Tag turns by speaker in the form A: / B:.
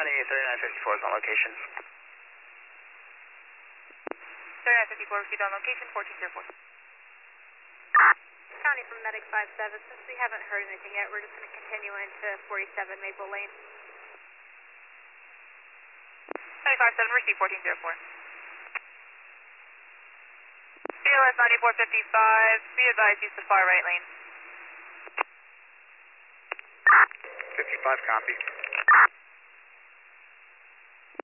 A: County 3954 is on location.
B: 3954 received on location, 1404.
C: County from Medic 57, since we haven't heard anything yet, we're just going to continue into 47 Maple Lane.
B: 957, receive 1404. BLS 9455, be advised, use the far right lane.
A: 55, copy.